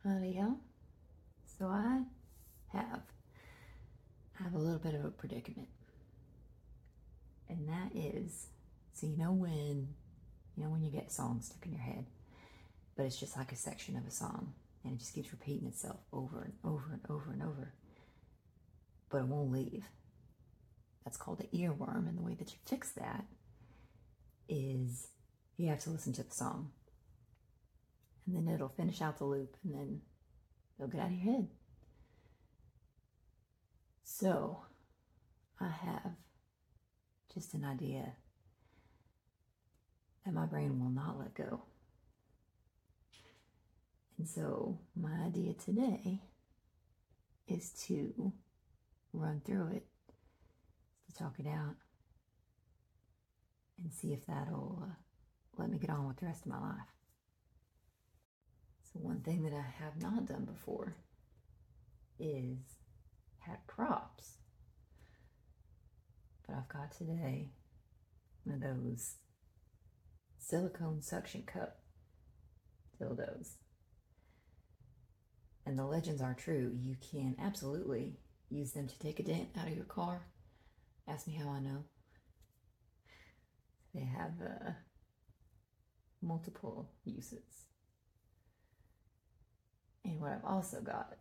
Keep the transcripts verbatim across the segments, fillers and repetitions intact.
Howdy, y'all. So I have I have a little bit of a predicament, and that is, so you know when you know when you get songs stuck in your head, but it's just like a section of a song, and it just keeps repeating itself over and over and over and over, but it won't leave. That's called an earworm, and the way that you fix that is you have to listen to the song, and then it'll finish out the loop, and then it'll get out of your head. So I have just an idea that my brain will not let go. And so my idea today is to run through it, to talk it out, and see if that'll uh, let me get on with the rest of my life. So one thing that I have not done before is had props. But I've got today one of those silicone suction cup dildos. And the legends are true. You can absolutely use them to take a dent out of your car. Ask me how I know. They have uh, multiple uses. And what I've also got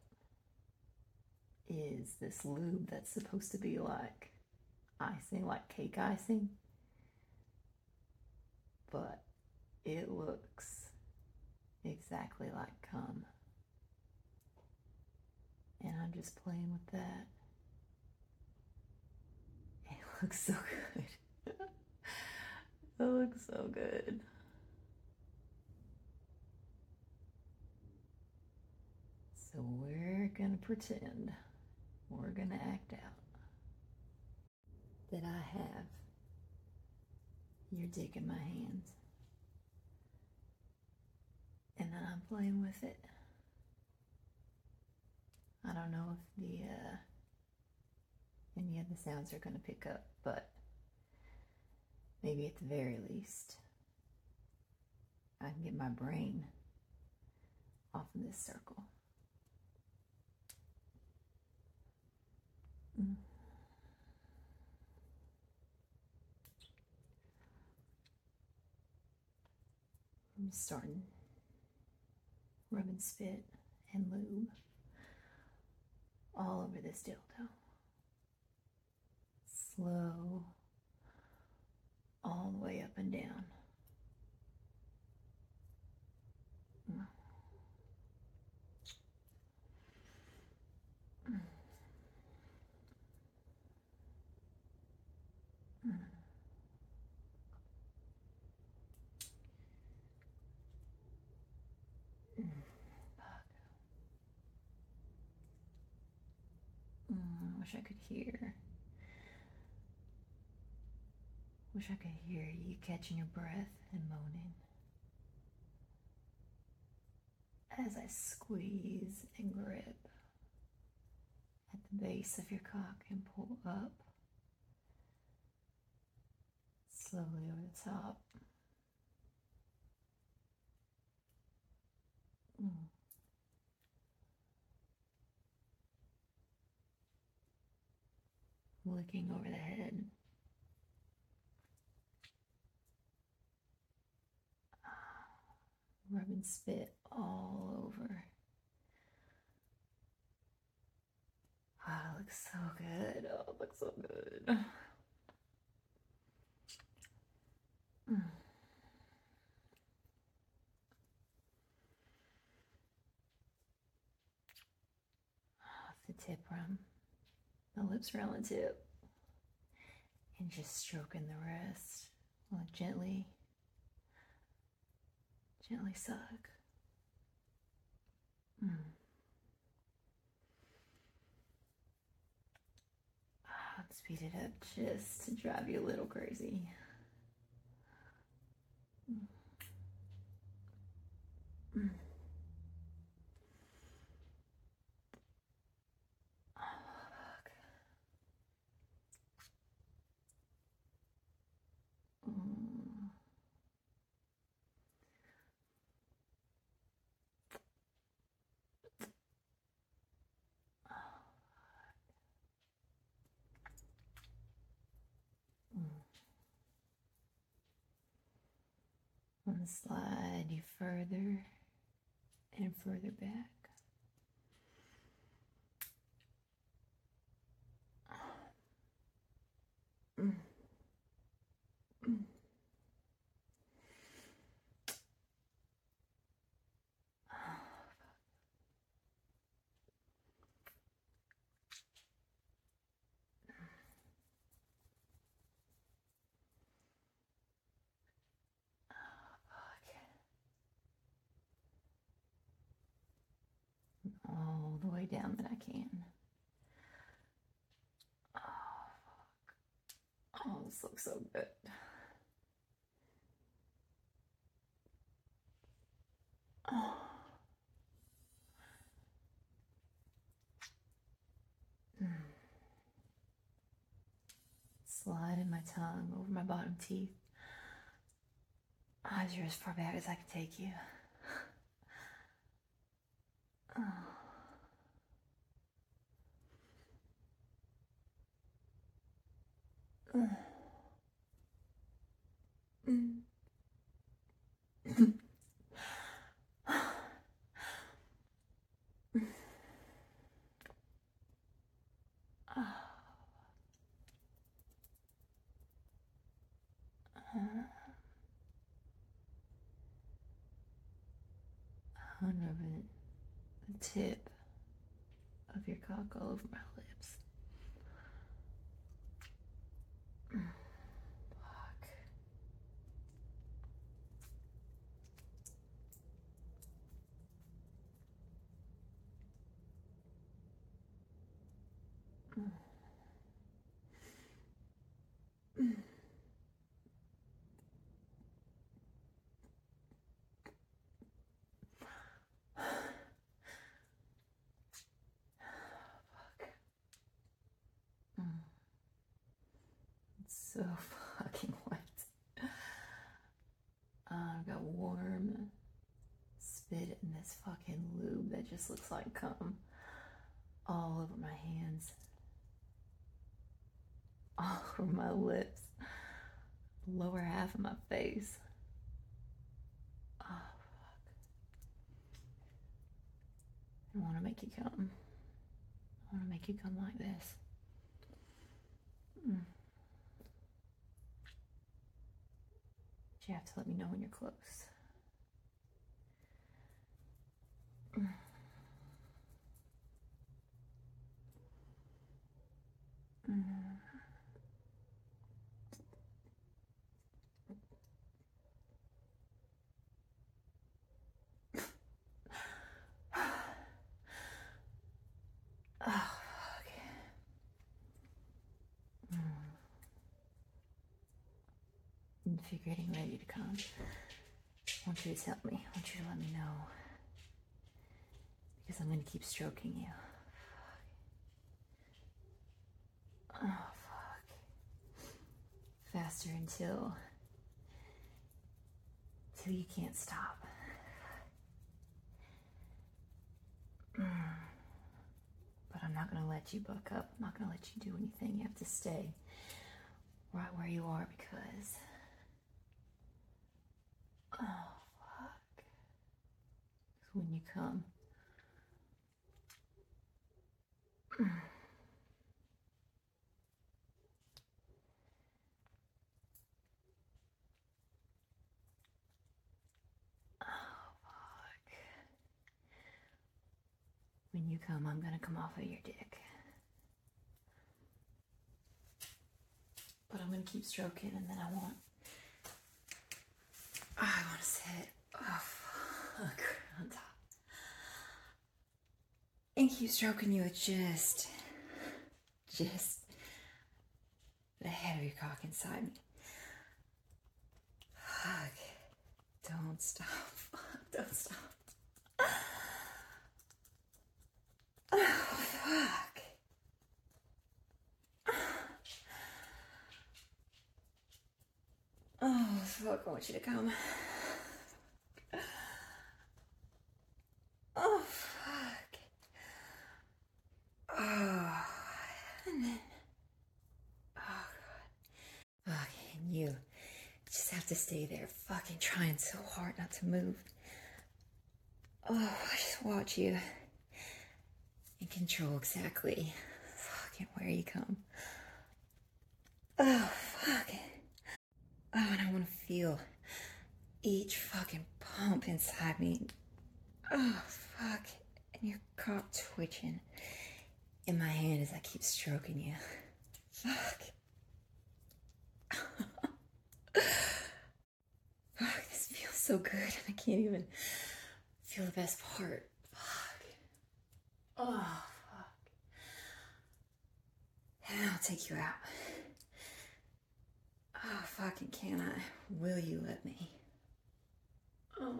is this lube that's supposed to be like icing, like cake icing. But it looks exactly like cum. And I'm just playing with that. It looks so good. It looks so good. So we're gonna pretend, we're gonna act out that I have your dick in my hands. And then I'm playing with it. I don't know if the uh, any of the sounds are gonna pick up, but maybe at the very least, I can get my brain off of this circle. Mm. I'm starting rubbing spit and lube all over this dildo. Slow, all the way up and down. Mm. Mm. Mm. Mm. Mm, wish I could hear. Wish I could hear you catching your breath and moaning as I squeeze and grip at the base of your cock and pull up slowly over the top. Mm. Looking over the head. Rubbing spit all over. Oh, it looks so good. Oh, it looks so good. Mm. Off the tip rim. The lips around the tip. And just stroking the rest. While gently, gently suck. Mm. I'll speed it up just to drive you a little crazy. Mm. Mm. Oh, fuck. Mm. I'm going to slide you further and further back. Mm. Mm. All the way down that I can. Oh, oh, this looks so good. Oh. Mm. Sliding my tongue over my bottom teeth. Eyes are as far back as I can take you. Oh. Mm. Mm. Unrubbing the tip of your cock all over my lips. Fuck. It's so fucking wet. Uh, I've got warm spit in this fucking lube that just looks like cum all over my hands, all over my lips, the lower half of my face. Oh, fuck. I want to make you come. I want to make you come like this. Mm. But you have to let me know when you're close. Mm. Mm. Oh, fuck. Mm. And if you're getting ready to come, I want you to tell me. I want you to let me know. Because I'm going to keep stroking you. Oh, fuck. Faster until... until you can't stop. Mm. But I'm not going to let you buck up. I'm not going to let you do anything. You have to stay right where you are because... oh, fuck. Because when you come... Mm. Oh, fuck. When you come, I'm going to come off of your dick. But I'm going to keep stroking and then I want... I want to sit... oh, fuck. On top. And keep stroking you with just... just... the head of your cock inside me. Fuck. Don't stop. Don't stop. Oh, fuck. Oh, fuck. I want you to come. Oh, fuck. Oh, and then... oh, God. Fuck. And you just have to to stay there, fucking trying so hard not to move. Oh, I just watch you and control exactly fucking where you come. Oh, fuck. Oh, and I want to feel each fucking pump inside me. Oh, fuck. And your cock twitching in my hand as I keep stroking you. Fuck. Fuck, this feels so good and I can't even feel the best part. Fuck. Oh, fuck. And I'll take you out. Oh, fucking can I? Will you let me? Oh.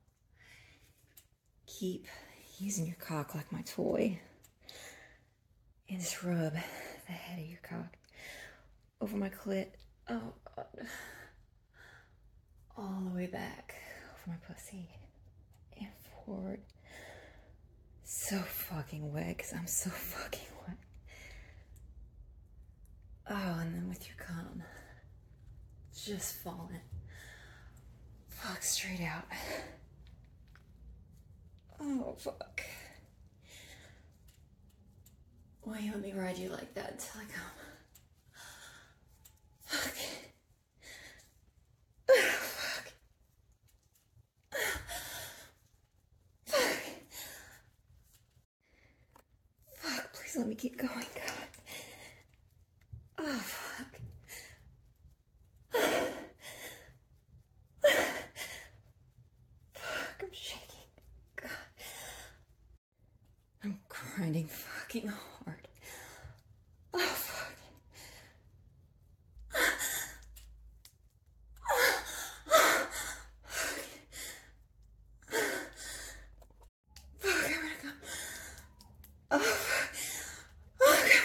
Keep using your cock like my toy. And just rub the head of your cock over my clit. Oh, God. All the way back over my pussy. And forward. So fucking wet, because I'm so fucking wet. Oh, and then with your cum. Just falling. Fuck, straight out. Oh, fuck. Why you let me ride you like that until I come? Fuck. Fuck. Fuck. Fuck, please let me keep going, God. Oh, fuck. Fuck, I'm shaking. God. I'm grinding fucking hard. Oh, fuck. Fuck, I'm gonna go. Oh, fuck. Oh, God.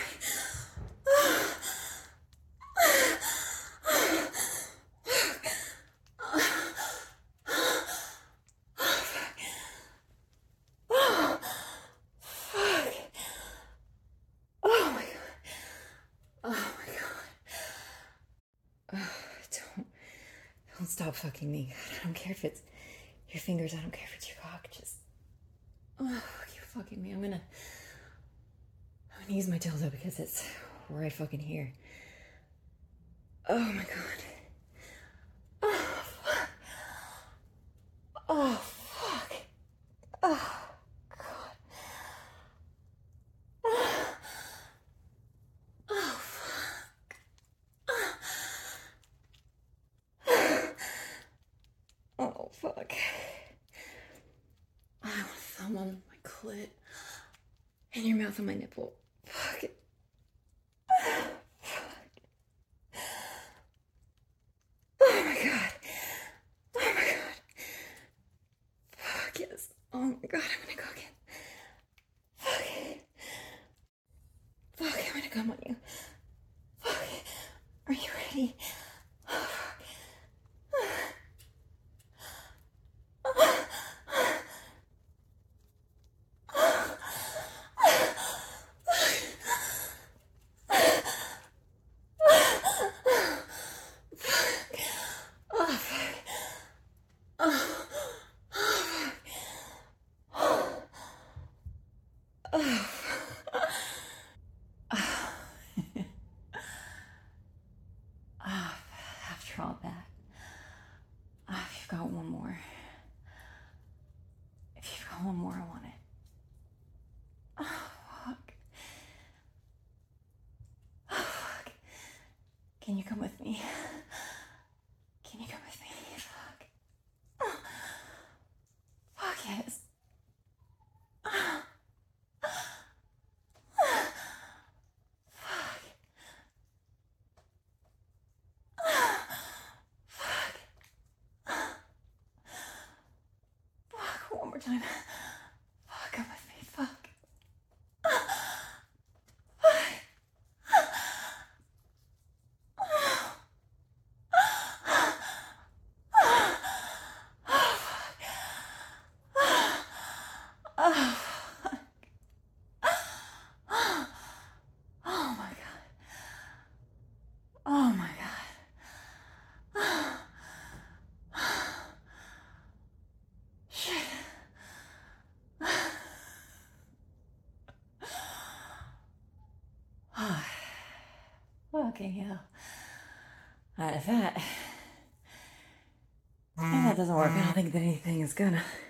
Don't stop fucking me. I don't care if it's your fingers. I don't care if it's your cock. Just, oh, keep fucking me. I'm gonna, I'm gonna use my dildo because it's right fucking here. Oh my God. Oh, fuck. Oh, fuck. Oh, God. Oh, oh fuck. Oh, fuck. I want a thumb on my clit and your mouth on my nipple. Fuck it. Fuck. Oh my God. Oh my God. Fuck yes. Oh my God, I'm gonna go again. Fuck. Fuck, I'm gonna come on you. Fuck. Are you ready? Oh, fuck. After all that, uh, if you've got one more, if you've got one more, I want it. Oh, fuck. Oh, fuck. Can you come with me? Can you come with me? Fuck. Oh. Fuck yes. Oh. One more time. Fuck, come with me. Fuck. Oh my God. Oh my God. Okay, yeah. All right, if that, if that doesn't work, I don't think that anything is gonna.